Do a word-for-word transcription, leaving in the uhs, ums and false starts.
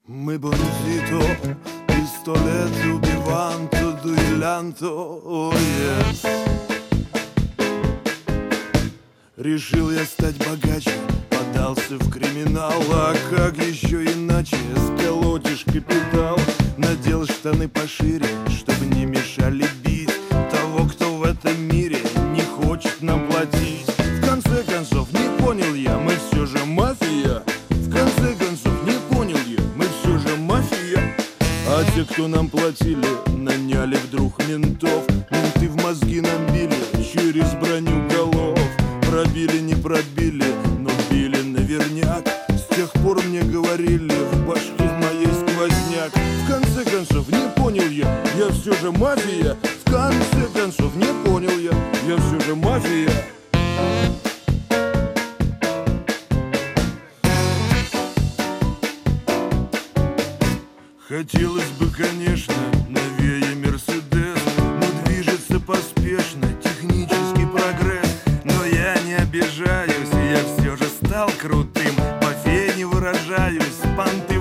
Мы бандито, пистолет убиванто, дуэлянто, о, yes. Решил я стать богаче, подался в криминал. А как еще иначе, сколотишь капитал. Надел штаны пошире, чтобы не мешали бить того, кто в этом мире не хочет нам платить. В конце концов, не понял я, мы все же мафия. В конце концов, не понял я, мы все же мафия. А те, кто нам платили, наняли вдруг ментов. Менты в мозги нам били через броню голов. Пробили, не пробили, но били наверняк. С тех пор мне говорили, в башке моей сквозняк. В конце концов, не понял я, я все же мафия. В конце концов, не понял я, я все же мафия. Хотелось бы, конечно, новее Мерседес, но движется поспешно технический прогресс. Но я не обижаюсь, я все же стал крутым, по фене выражаюсь, понты